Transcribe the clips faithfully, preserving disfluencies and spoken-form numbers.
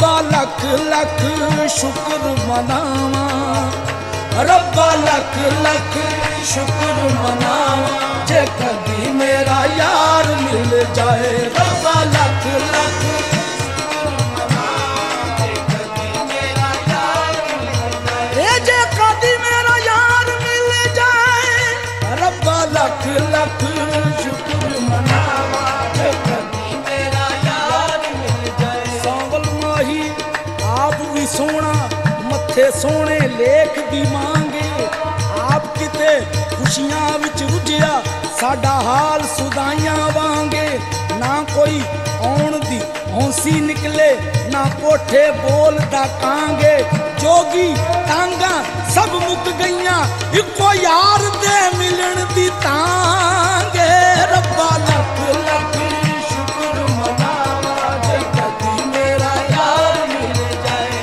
रब्बा लख लख शुक्र मनावा, रब्बा लख लख शुक्र मनावा जे कदी मेरा यार मिल जाए। रब्बा लख लख शुक्र मनावा जे कदी मेरा यार मिल जाए, जे कदी मेरा यार मिल जाए। रब्बा लख लख शुक्र मनावा जे कदी मेरा यार मिल जाए। सांवल माही आप भी सोना मथे सोने लेख दी मांगे, आप किते खुशियां विच रुझिया साडा हाल सुदाइयां वांगे। ना कोई आउण दी हौंसी निकले ना कोठे बोल दा कांगे, जोगी टांगा सब मुक गईयां इको यार दे मिलन दी तांगे। रब्बा लख लख शुक्र मनावा जे कदी मेरा यार मिल जाए।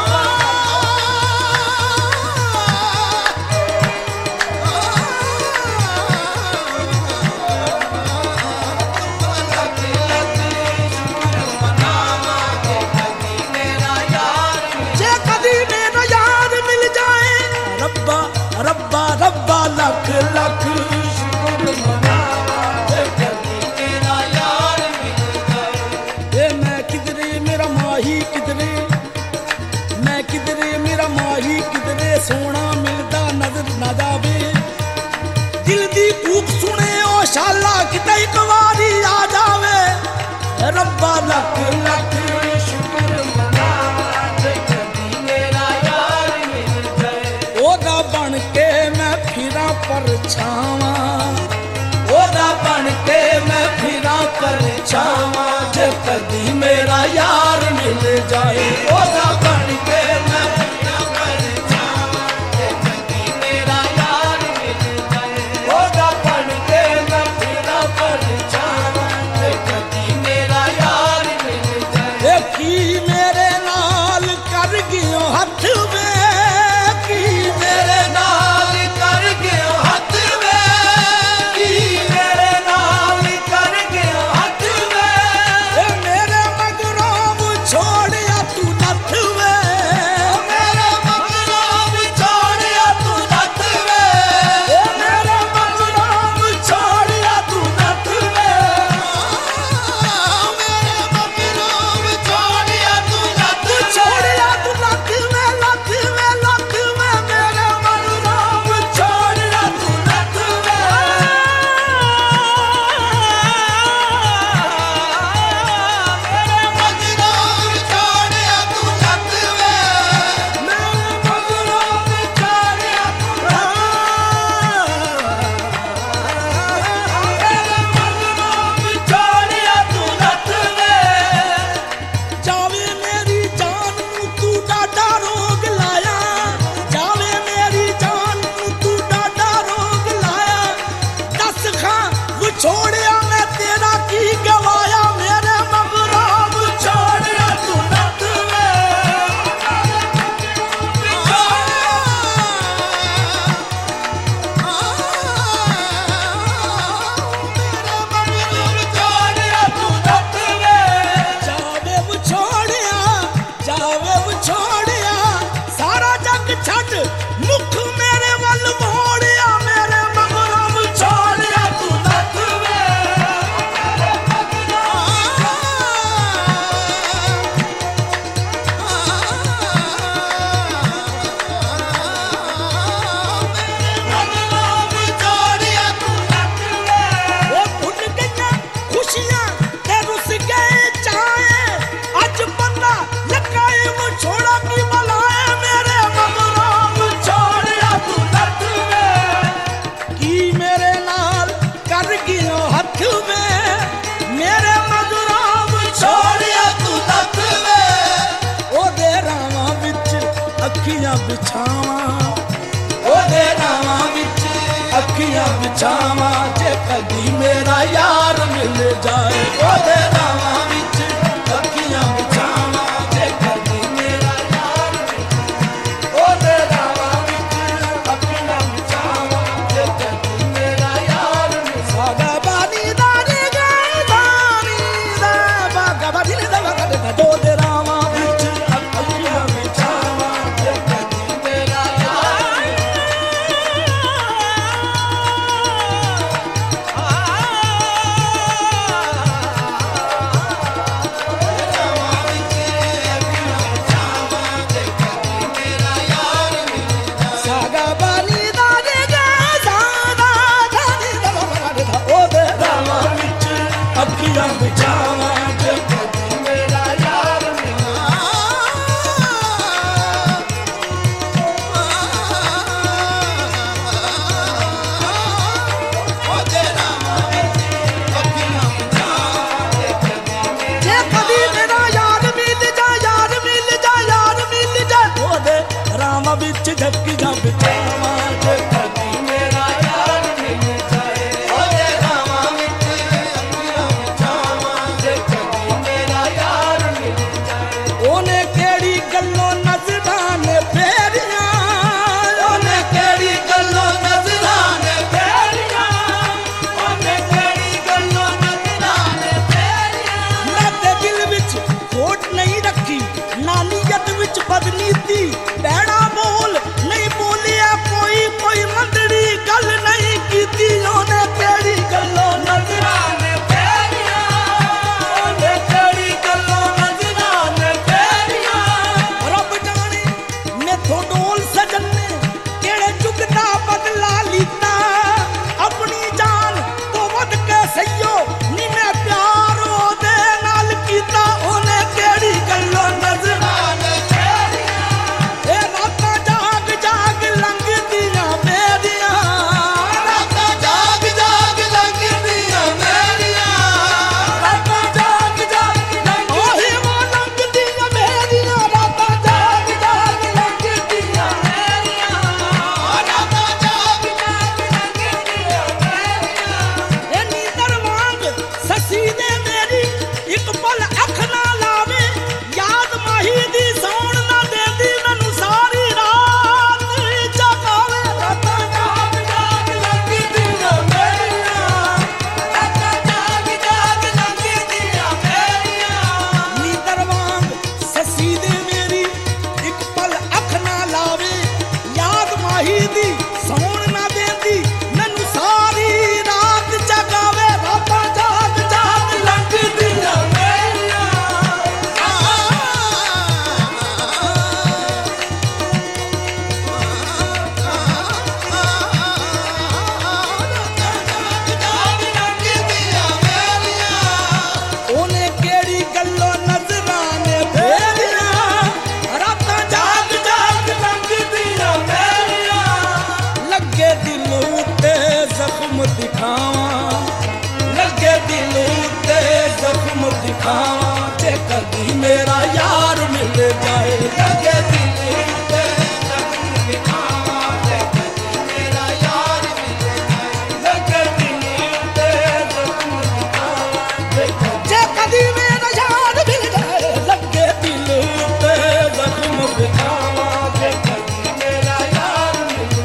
रब्बा रब्बा लख लख शुक्र मनावा जे कदी मेरा यार मिल जाए। ए मैं किधरे मेरा माही किधरे, मैं किधरे मेरा माही किधरे, सोना मिलदा नजर ना जावे। दिल दी कूक सुने ओ शाला किते एक वारी आ जावे। रब्बा लख लख शुक्र मनावा जे कदी मेरा यार मिल जाए। ओदा बन के मैं फिरा परछावा, ओदा बन के मैं फिरा परछावा जे कदी मेरा यार मिल जाए। ओदा बन के मैं फिरा परछावा जे कदी मेरा यार मिल जाए। ओदा बन के मैं फिरा परछावा जे कदी मेरा यार मिल जाए। की मेरे नाल कर गियो हथ में, की मेरे नाल कर गियो हथ में, की मेरे नाल कर गियो हथ में। मेरे मगरों छोड़िया तू नथ में, मेरे मगरों छोड़िया तू नथ में, मेरे मगरों छोड़िया तू नथ में, मेरे मगरों छोड़िया तू नथ छोड़िया तू नथ में, नथ में नथ में मेरे मगरों छोड़िया तू नथ में, मेरे मगरों छोड़िया तू नथ में, मेरे मगरों छोड़िया तू नथ में, मेरे मगरों छोड़िया तू नथ में। जावे मेरी जान नू तू डाडा रोग लाया, जावे मेरी जान नू तू डाडा रोग लाया। दस खां विछोड़िया मैं तेरा की गवाया, मेरे मगरों छोड़िया तू नथ में, छोड़िया तू नथ में। जावे विछोड़िया जावे विछोड़िया सारा जग छड़ मुख मेरे वल मोड़िया, मेरे मगरों छोड़िया तू नथ में, मेरे मगरों छोड़िया तू नथ में। वो भुल गईयां खुशियां ते रुस गए चाहे, अज पन्ना लकाए वो छोड़ा की मलाए। मेरे मगरों छोड़िया तू नथ में, की मेरे नाल कर गियो हथ में, मेरे मगरों छोड़िया तू नथ में। ओदे रावां विच अखियां बिछावां, ओदे रावां विच अखियां बिछावां जे कदी मेरा यार मिल जाए। ओदे रावां विच अखियां बिछावां जे कदी मेरा यार मिल जाए। ओदे रावां विच अखियां बिछावां जे कदी मेरा यार मिल जाए। सागा बानी दानी गए दानी दा बागा बानी दा बागा दे ओदे रावां विच जावा जे कदी मेरा यार मिल जे कदी मेरा यार मिल जा यार मिल जा यार मिल जा ओदे राम विच झपकी जा बिचावा जे कदी मेरा यार मिल जाए ओदे राम विच अंगिया बिचावा जे कदी मेरा यार मिल जाए ओने केड़ी गल्लों नजरां ने फेरियां ओने केड़ी गल्लों नजरां ने फेरियां ओने केड़ी गल्लों नजरां ने फेरियां मैं ते दिल विच खोट नहीं रखी नानीयत विच बदनीति बैड़ा बोल नहीं बोलिया कोई कोई मंदड़ी गल नहीं कीती ओने केड़ी गल्लों नजरां ने फेरियां ओने केड़ी गल्लों नजरां ने फेरियां रब जाने मैथों डोल सजन ने केड़े जुग दा बदला लीता अपनी जान तो वध के सईयो नी मैं प्यार ओदे नाल कीता ओने केड़ी गल्लों नजरां ने फेरियां ए रातां जाग जाग लंघदियां मेरियां रातां जाग जाग लंघदियां मेरियां रातां जाग जाग लंघदियां ओहे वो लंघदियां मेरियां रातां जाग जाग लंघदियां मेरियां रातां जाग जाग लंघदियां मेरियां ए नींदर वांग ससी ने मेरी एक पल अख ना लावे याद माही दी सौण ना देंदी मैनू सारी रात जगावे रातां जाग जाग लंघदियां मेरियां रातां जाग जाग लंघदियां मेरियां नींदर वांग ससी दे मेरी एक पल अख ना लावे याद माही दी सौण ना देंदी मैनू सारी रात जगावे रातां जाग जाग लंघदियां मेरियां ओने केड़ी गल्लों नजरां ने फेरियां रातां जाग जाग लंघदियां मेरियां लगे दिल उत्ते जख्म दिखावां लगे दिल उत्ते जख्म दिखावां जे कदी मेरा यार मिल जाए लगे दिल उत्ते जख्म दिखावां जे कदी मेरा यार मिल जाए लगे दिल उत्ते जख्म दिखावां जे कदी मेरा यार मिल जाए लगे दिल उत्ते जख्म दिखावां जे कदी मेरा यार मिल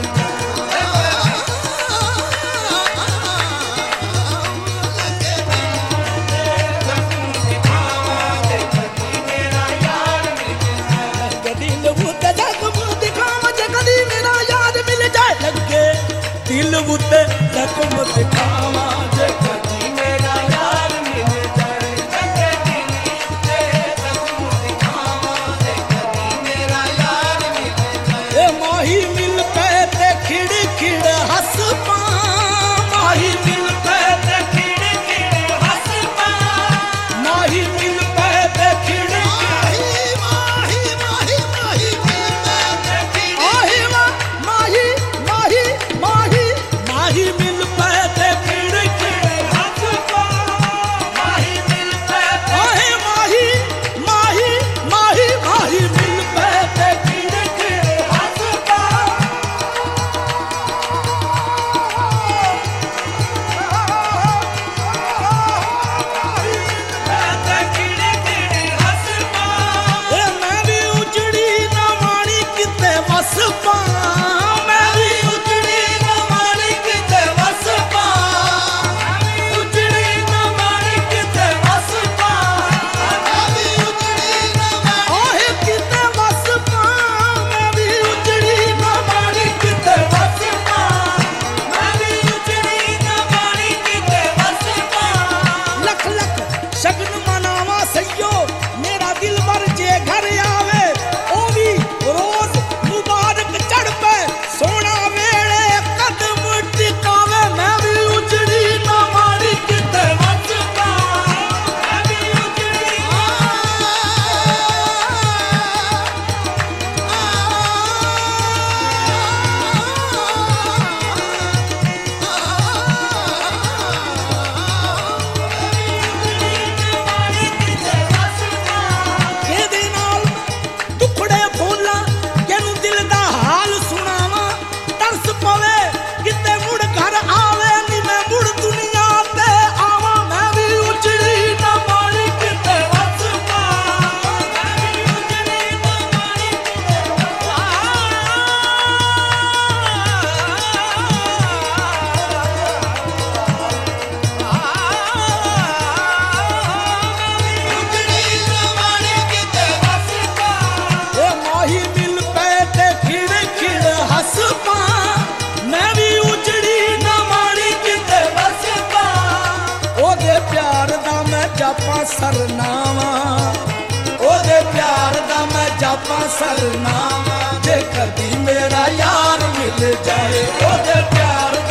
दिल उत्ते जख्म दिखावां जे कदी मेरा यार मिल जाए लगे दिल उत्ते जख्म दिखावां जे कदी मेरा यार मिल जाए ए माही मिल पे ते खिड़ खिड़ हंस पा माही मिल पे ते खिड़ खिड़ हंस पा माही मिल पे ते खिड़ माही माही माही माही मिल पे ते खिड़ आही माही माही माही माही मिल पे ते खिड़ खिड़ हंस पा माही मिल पे आही माही माही माही माही मिल पे ते खिड़ खिड़ हंस पा ए मैं भी उजड़ी ना माणी किते वस पा मैं भी उजड़ी ना माणी किते वस पा उजड़ी ना माणी किते वस पा मैं भी उजड़ी ना माणी किते वस पा मैं भी उजड़ी ना माणी किते वस पा मैं भी उजड़ी ना माणी किते वस पा लख लख शगन मनावा सैयो मेरा दिल भर जे घर आवे ओ भी रोज मुबारक चढ़ पे सोना वेले कदम टिकावे मैं भी उजड़ी ना मारी किते वस पा मैं ਜਾਪਾਂ ਸਰਨਾਵਾ, ਉਹਦੇ ਪਿਆਰ ਦਾ ਮੈਂ ਜਾਪਾਂ ਸਰਨਾਵਾ। ਜੇ ਕਦੀ ਮੇਰਾ ਯਾਰ ਮਿਲ ਜਾਏ, ਉਹਦੇ ਪਿਆਰ